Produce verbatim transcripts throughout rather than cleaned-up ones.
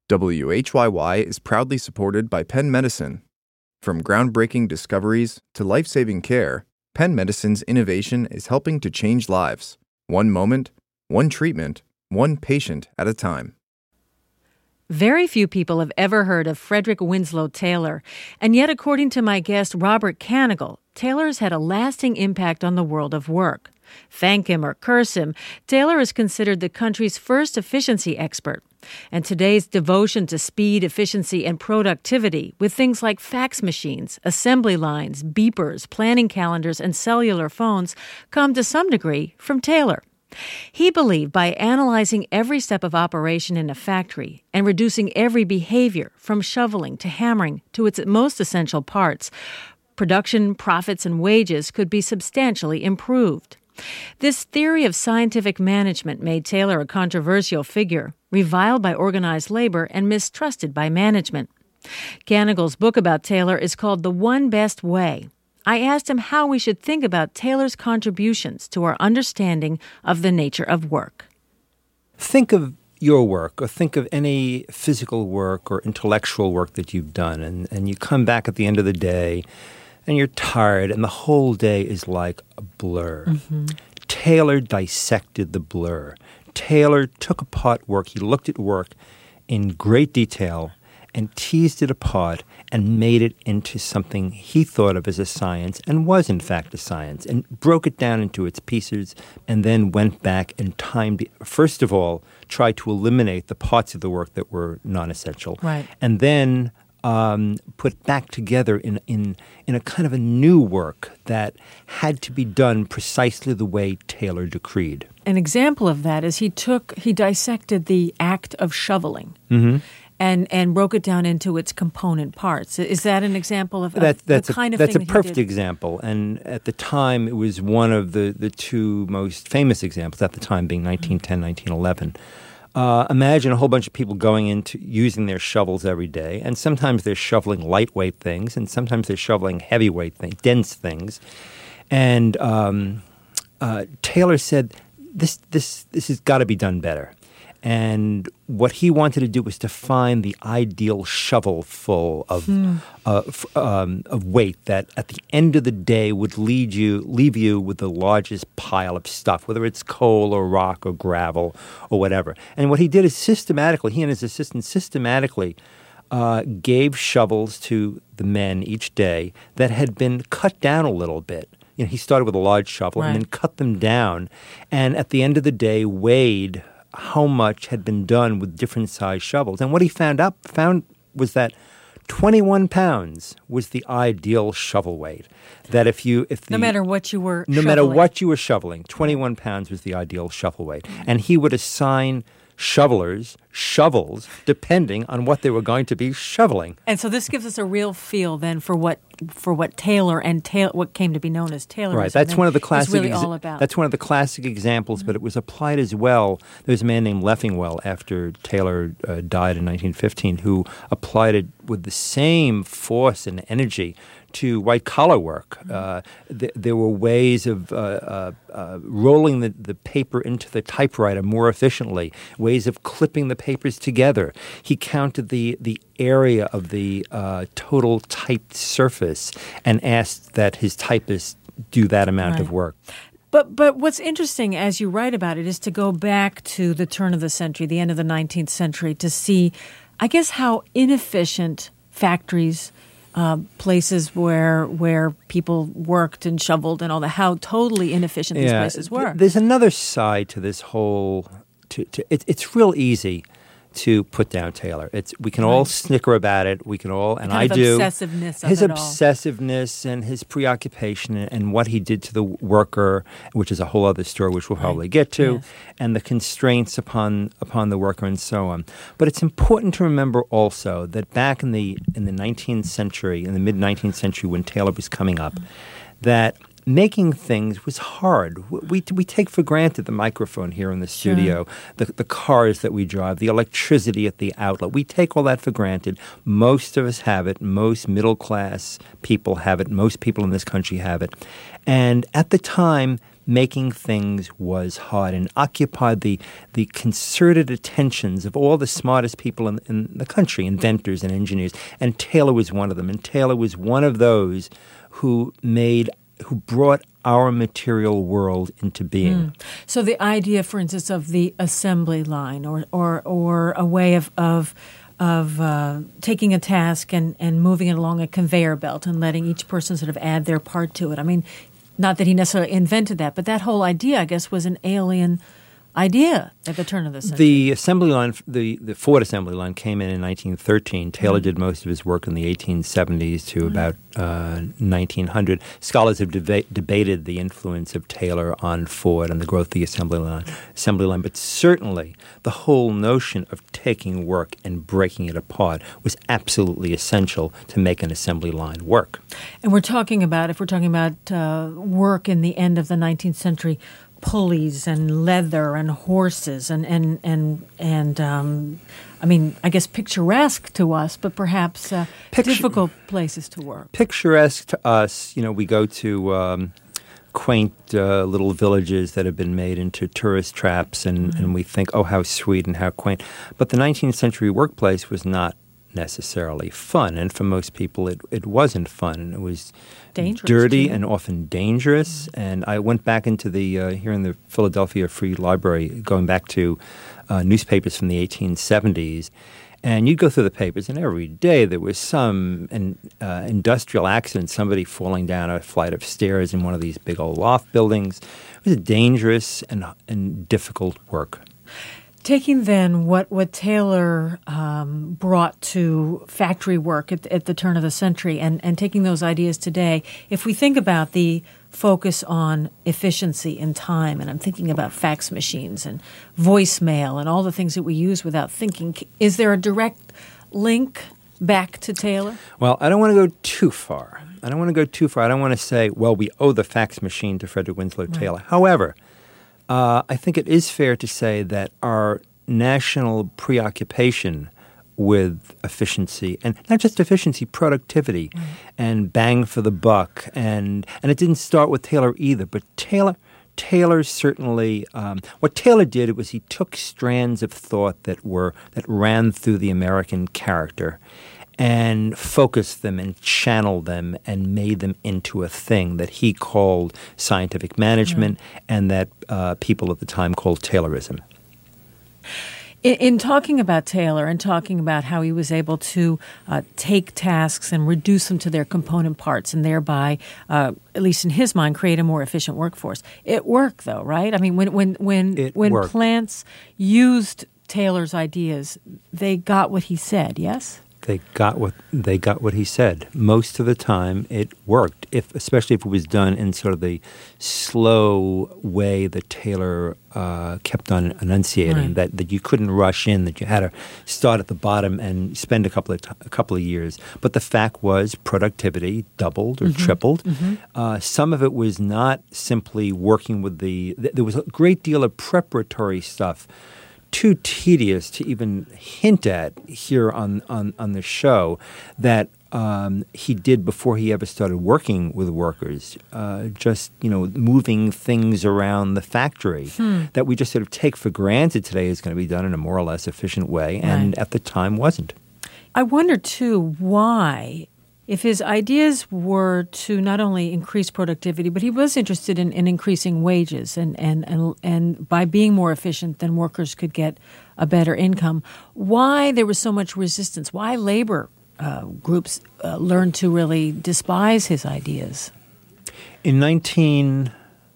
W H Y Y is proudly supported by Penn Medicine. From groundbreaking discoveries to life-saving care, Penn Medicine's innovation is helping to change lives, one moment, one treatment, one patient at a time. Very few people have ever heard of Frederick Winslow Taylor, and yet according to my guest Robert Kanigel, Taylor's had a lasting impact on the world of work. Thank him or curse him, Taylor is considered the country's first efficiency expert. And today's devotion to speed, efficiency, and productivity with things like fax machines, assembly lines, beepers, planning calendars, and cellular phones come to some degree from Taylor. He believed by analyzing every step of operation in a factory and reducing every behavior from shoveling to hammering to its most essential parts, production, profits, and wages could be substantially improved. This theory of scientific management made Taylor a controversial figure, reviled by organized labor and mistrusted by management. Kanigel's book about Taylor is called The One Best Way. I asked him how we should think about Taylor's contributions to our understanding of the nature of work. Think of your work, or think of any physical work or intellectual work that you've done, and, and you come back at the end of the day and you're tired, and the whole day is like a blur. Mm-hmm. Taylor dissected the blur. Taylor took apart work. He looked at work in great detail and teased it apart and made it into something he thought of as a science and was, in fact, a science, and broke it down into its pieces and then went back and timed it. First of all, tried to eliminate the parts of the work that were non-essential. Right. And then Um, put back together in, in in a kind of a new work that had to be done precisely the way Taylor decreed. An example of that is he took he dissected the act of shoveling Mm-hmm. and and broke it down into its component parts. Is that an example of, that, of that's the kind a, of that's thing a that he perfect did? example? And at the time, it was one of the, the two most famous examples. At the time, being nineteen ten, nineteen eleven. Uh, imagine a whole bunch of people going into using their shovels every day, and sometimes they're shoveling lightweight things, and sometimes they're shoveling heavyweight things, dense things. And um, uh, Taylor said, "This, this, this has got to be done better." And what he wanted to do was to find the ideal shovelful of hmm. uh, f- um, of weight that, at the end of the day, would lead you leave you with the largest pile of stuff, whether it's coal or rock or gravel or whatever. And what he did is systematically, he and his assistant systematically uh, gave shovels to the men each day that had been cut down a little bit. You know, he started with a large shovel right. and then cut them down, and at the end of the day, weighed how much had been done with different size shovels. And what he found out found was that twenty-one pounds was the ideal shovel weight. That if you if the, no matter what you were no shoveling. matter what you were shoveling, twenty-one pounds was the ideal shovel weight. And he would assign shovelers shovels depending on what they were going to be shoveling. And so this gives us a real feel then for what for what Taylor and Taylor, what came to be known as Taylorism. Right, that's one of the classic. Really exa- all about. That's one of the classic examples, mm-hmm. but it was applied as well. There was a man named Leffingwell after Taylor uh, died in nineteen fifteen who applied it with the same force and energy to white-collar work. Mm-hmm. Uh, th- there were ways of uh, uh, uh, rolling the, the paper into the typewriter more efficiently, ways of clipping the papers together. He counted the, the area of the uh, total typed surface and asked that his typist do that amount right. of work. But but what's interesting, as you write about it, is to go back to the turn of the century, the end of the nineteenth century, to see, I guess, how inefficient factories Uh, places where where people worked and shoveled and all that, how totally inefficient yeah, these places were. Th- there's another side to this whole. To, to it, it's real easy to put down Taylor. It's we can right. all snicker about it. We can all, and kind I of do. Obsessiveness of his it all. obsessiveness and his preoccupation and, and what he did to the worker, which is a whole other story, which we'll right. probably get to, yes. and the constraints upon upon the worker and so on. But it's important to remember also that back in the in the nineteenth century, in the mid nineteenth century, when Taylor was coming up, mm-hmm. that making things was hard. We we take for granted the microphone here in the studio, sure. the the cars that we drive, the electricity at the outlet. We take all that for granted. Most of us have it. Most middle-class people have it. Most people in this country have it. And at the time, making things was hard and occupied the the concerted attentions of all the smartest people in, in the country, inventors and engineers. And Taylor was one of them. And Taylor was one of those who made who brought our material world into being. Mm. So the idea, for instance, of the assembly line, or or or a way of of of uh, taking a task and, and moving it along a conveyor belt and letting each person sort of add their part to it. I mean, not that he necessarily invented that, but that whole idea, I guess, was an alien idea at the turn of the century. The assembly line, the, the Ford assembly line came in in nineteen thirteen. Taylor mm-hmm. did most of his work in the eighteen seventies to mm-hmm. about uh, nineteen hundred. Scholars have deba- debated the influence of Taylor on Ford and the growth of the assembly line, assembly line, but certainly the whole notion of taking work and breaking it apart was absolutely essential to make an assembly line work. And we're talking about, if we're talking about uh, work in the end of the nineteenth century, pulleys and leather and horses and and and and um, I mean, I guess picturesque to us, but perhaps uh, Picture- difficult places to work. Picturesque to us, you know, we go to um, quaint uh, little villages that have been made into tourist traps, and, mm-hmm. and we think, oh, how sweet and how quaint. But the nineteenth century workplace was not necessarily fun, and for most people it, it wasn't fun. It was dangerous, dirty too. And often dangerous. Mm-hmm. And I went back into the, uh, here in the Philadelphia Free Library, going back to uh, newspapers from the eighteen seventies, and you'd go through the papers, and every day there was some in, uh, industrial accident, somebody falling down a flight of stairs in one of these big old loft buildings. It was dangerous and, and difficult work. Taking then what, what Taylor um, brought to factory work at, at the turn of the century and, and taking those ideas today, if we think about the focus on efficiency and time, and I'm thinking about fax machines and voicemail and all the things that we use without thinking, is there a direct link back to Taylor? Well, I don't want to go too far. I don't want to go too far. I don't want to say, well, we owe the fax machine to Frederick Winslow right. Taylor. However, Uh, I think it is fair to say that our national preoccupation with efficiency, and not just efficiency, productivity, mm. and bang for the buck, and and it didn't start with Taylor either, but Taylor Taylor certainly um, what Taylor did was he took strands of thought that were that ran through the American character and focused them and channeled them and made them into a thing that he called scientific management mm. and that uh, people at the time called Taylorism. In, in talking about Taylor and talking about how he was able to uh, take tasks and reduce them to their component parts and thereby, uh, at least in his mind, create a more efficient workforce. It worked, though, right? I mean, when when when it when worked. plants used Taylor's ideas, they got what he said, yes? They got what they got what he said. Most of the time, it worked. If, especially if it was done in sort of the slow way that Taylor uh, kept on enunciating, right. that, that you couldn't rush in, that you had to start at the bottom and spend a couple of t- a couple of years. But the fact was, productivity doubled or mm-hmm. tripled. Mm-hmm. Uh, some of it was not simply working with the. Th- there was a great deal of preparatory stuff. Too tedious to even hint at here on, on, on the show that um, he did before he ever started working with workers, uh, just, you know, moving things around the factory hmm. that we just sort of take for granted today is going to be done in a more or less efficient way, and right. at the time wasn't. I wonder, too, why, if his ideas were to not only increase productivity, but he was interested in, in increasing wages, and, and, and, and by being more efficient, then workers could get a better income. Why there was so much resistance? Why labor uh, groups uh, learned to really despise his ideas? In nineteen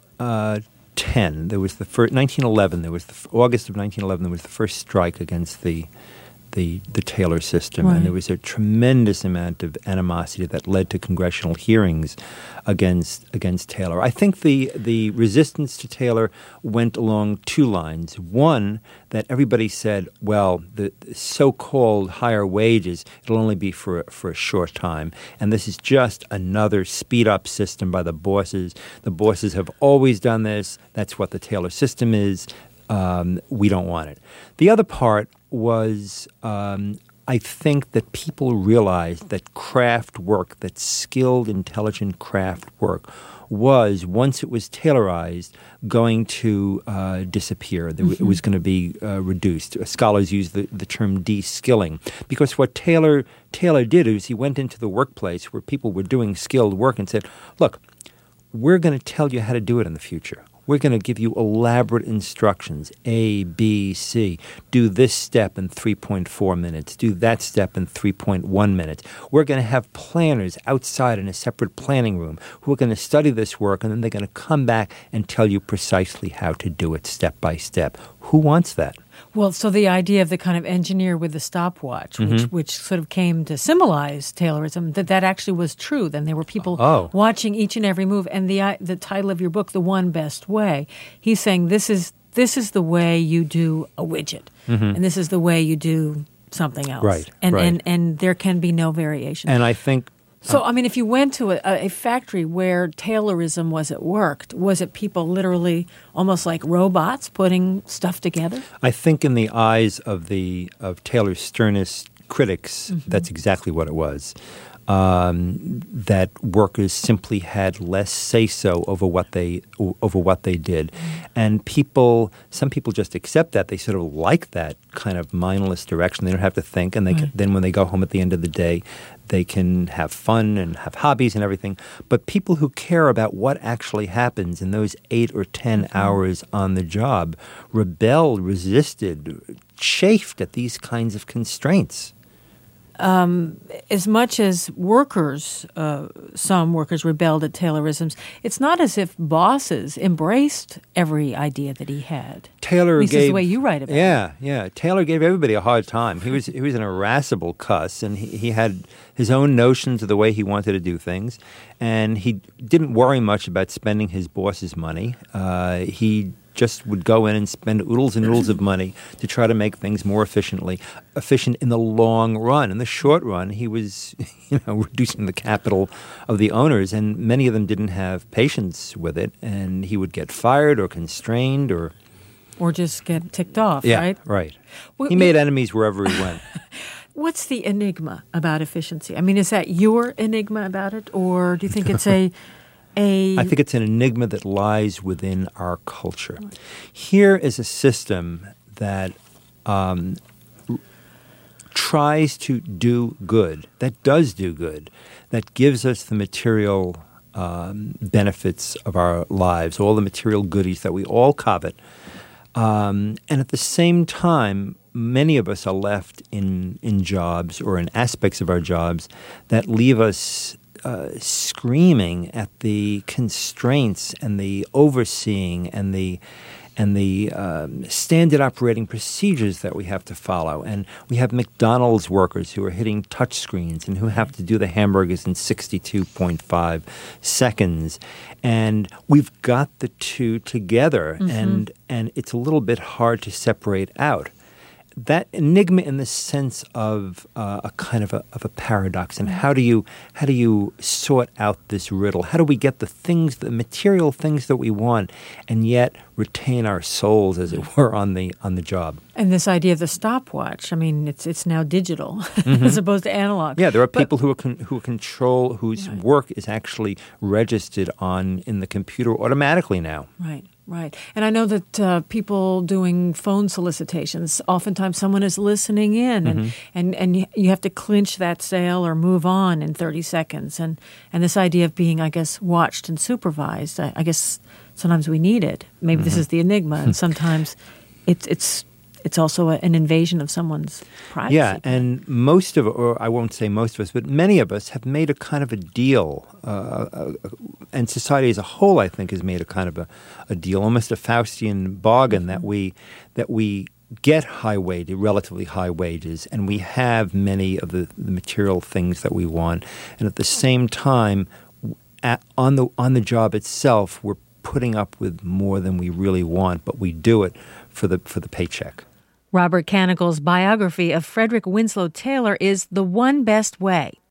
ten, there was the first, nineteen eleven, there was the August of nineteen eleven, there was the first strike against the The, the Taylor system, right. and there was a tremendous amount of animosity that led to congressional hearings against against Taylor. I think the the resistance to Taylor went along two lines. One, that everybody said, well, the so-called higher wages, it'll only be for, for a short time, and this is just another speed-up system by the bosses. The bosses have always done this. That's what the Taylor system is. Um, we don't want it. The other part was um, I think that people realized that craft work, that skilled, intelligent craft work, was, once it was tailorized, going to uh, disappear. Mm-hmm. It was going to be uh, reduced. Scholars use the, the term de-skilling, because what Taylor Taylor did is he went into the workplace where people were doing skilled work and said, look, we're going to tell you how to do it in the future. We're going to give you elaborate instructions, A, B, C. Do this step in three point four minutes. Do that step in three point one minutes. We're going to have planners outside in a separate planning room who are going to study this work, and then they're going to come back and tell you precisely how to do it step by step. Who wants that? Well, so the idea of the kind of engineer with the stopwatch, mm-hmm. which which sort of came to symbolize Taylorism, that that actually was true. Then there were people oh. watching each and every move. And the the title of your book, The One Best Way, he's saying this is this is the way you do a widget, mm-hmm. and this is the way you do something else. Right, and, right. And, and there can be no variation. And I think... So, I mean, if you went to a, a factory where Taylorism was at work, was it people literally almost like robots putting stuff together? I think in the eyes of the of Taylor's sternest critics, mm-hmm. that's exactly what it was. Um, that workers simply had less say-so over what they over what they did, and people, some people just accept that. They sort of like that kind of mindless direction. They don't have to think, and they right. can, then when they go home at the end of the day, they can have fun and have hobbies and everything. But people who care about what actually happens in those eight or ten mm-hmm. hours on the job rebelled, resisted, chafed at these kinds of constraints. Um, as much as workers, uh, some workers rebelled at Taylorisms, it's not as if bosses embraced every idea that he had. Taylor At least gave is the way you write about yeah, it. Yeah, yeah. Taylor gave everybody a hard time. He was he was an irascible cuss, and he, he had his own notions of the way he wanted to do things, and he didn't worry much about spending his boss's money. Uh, he just would go in and spend oodles and oodles of money to try to make things more efficiently, efficient in the long run. In the short run, he was, you know, reducing the capital of the owners, and many of them didn't have patience with it, and he would get fired or constrained or... Or just get ticked off, yeah, right? right. Well, he made enemies wherever he went. What's the enigma about efficiency? I mean, is that your enigma about it, or do you think it's a... A I think it's an enigma that lies within our culture. Here is a system that um, r- tries to do good, that does do good, that gives us the material um, benefits of our lives, all the material goodies that we all covet. Um, and at the same time, many of us are left in, in jobs or in aspects of our jobs that leave us Uh, screaming at the constraints and the overseeing and the and the um, standard operating procedures that we have to follow. And we have McDonald's workers who are hitting touch screens and who have to do the hamburgers in sixty-two point five seconds. And we've got the two together, mm-hmm. and and it's a little bit hard to separate out. That enigma in the sense of uh, a kind of a, of a paradox, and how do you how do you sort out this riddle? How do we get the things, the material things that we want, and yet retain our souls, as it were, on the on the job? And this idea of the stopwatch, I mean, it's it's now digital mm-hmm. as opposed to analog. Yeah, there are but, people who are con- who control whose right. work is actually registered on in the computer automatically now. Right. Right. And I know that uh, people doing phone solicitations, oftentimes someone is listening in, and, mm-hmm. and, and you have to clinch that sale or move on in thirty seconds. And, and this idea of being, I guess, watched and supervised, I, I guess sometimes we need it. Maybe mm-hmm. this is the enigma, and sometimes it's it's it's also a, an invasion of someone's privacy. Yeah, and most of, or I won't say most of us, but many of us have made a kind of a deal, uh, uh, and society as a whole, I think, has made a kind of a, a deal, almost a Faustian bargain, mm-hmm. that we that we get high wage, relatively high wages, and we have many of the, the material things that we want, and at the same time, at, on the on the job itself, we're putting up with more than we really want, but we do it for the for the paycheck. Robert Canigle's biography of Frederick Winslow Taylor is The One Best Way.